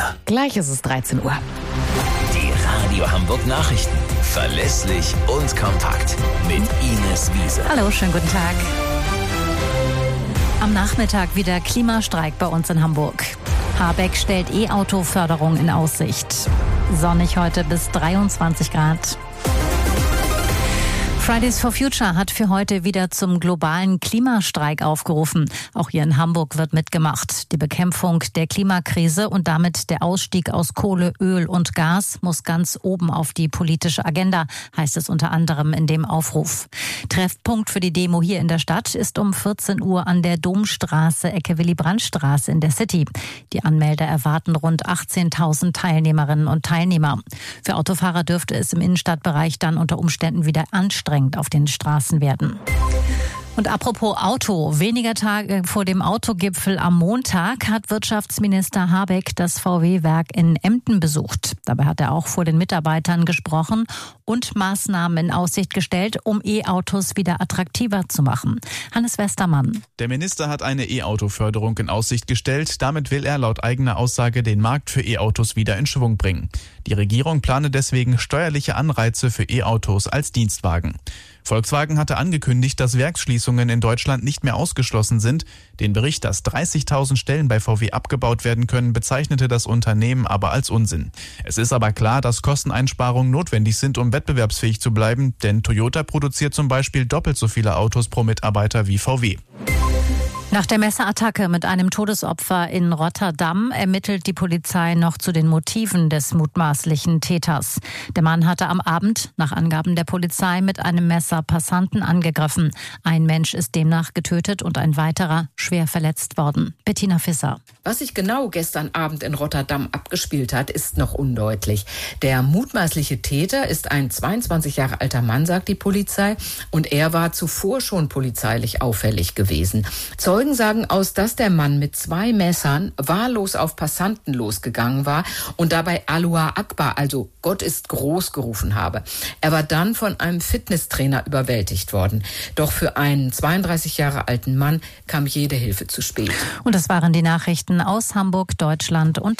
Wetter. Gleich ist es 13 Uhr. Die Radio Hamburg Nachrichten. Verlässlich und kompakt. Mit Ines Wiese. Hallo, schönen guten Tag. Am Nachmittag wieder Klimastreik bei uns in Hamburg. Habeck stellt E-Auto-Förderung in Aussicht. Sonnig heute bis 23 Grad. Fridays for Future hat für heute wieder zum globalen Klimastreik aufgerufen. Auch hier in Hamburg wird mitgemacht. Die Bekämpfung der Klimakrise und damit der Ausstieg aus Kohle, Öl und Gas muss ganz oben auf die politische Agenda, heißt es unter anderem in dem Aufruf. Treffpunkt für die Demo hier in der Stadt ist um 14 Uhr an der Domstraße, Ecke Willy-Brandt-Straße in der City. Die Anmelder erwarten rund 18.000 Teilnehmerinnen und Teilnehmer. Für Autofahrer dürfte es im Innenstadtbereich dann unter Umständen wieder anstrengend auf den Straßen werden. Und apropos Auto, weniger Tage vor dem Autogipfel am Montag hat Wirtschaftsminister Habeck das VW-Werk in Emden besucht. Dabei hat er auch vor den Mitarbeitern gesprochen und Maßnahmen in Aussicht gestellt, um E-Autos wieder attraktiver zu machen. Hannes Westermann. Der Minister hat eine E-Auto-Förderung in Aussicht gestellt. Damit will er laut eigener Aussage den Markt für E-Autos wieder in Schwung bringen. Die Regierung plane deswegen steuerliche Anreize für E-Autos als Dienstwagen. Volkswagen hatte angekündigt, dass Werksschließungen in Deutschland nicht mehr ausgeschlossen sind. Den Bericht, dass 30.000 Stellen bei VW abgebaut werden können, bezeichnete das Unternehmen aber als Unsinn. Es ist aber klar, dass Kosteneinsparungen notwendig sind, um wettbewerbsfähig zu bleiben, denn Toyota produziert zum Beispiel doppelt so viele Autos pro Mitarbeiter wie VW. Nach der Messerattacke mit einem Todesopfer in Rotterdam ermittelt die Polizei noch zu den Motiven des mutmaßlichen Täters. Der Mann hatte am Abend, nach Angaben der Polizei, mit einem Messer Passanten angegriffen. Ein Mensch ist demnach getötet und ein weiterer schwer verletzt worden. Bettina Visser. Was sich genau gestern Abend in Rotterdam abgespielt hat, ist noch undeutlich. Der mutmaßliche Täter ist ein 22 Jahre alter Mann, sagt die Polizei, und er war zuvor schon polizeilich auffällig gewesen. Zeugen sagen aus, dass der Mann mit 2 Messern wahllos auf Passanten losgegangen war und dabei Allahu Akbar, also Gott ist groß, gerufen habe. Er war dann von einem Fitnesstrainer überwältigt worden. Doch für einen 32 Jahre alten Mann kam jede Hilfe zu spät. Und das waren die Nachrichten aus Hamburg, Deutschland und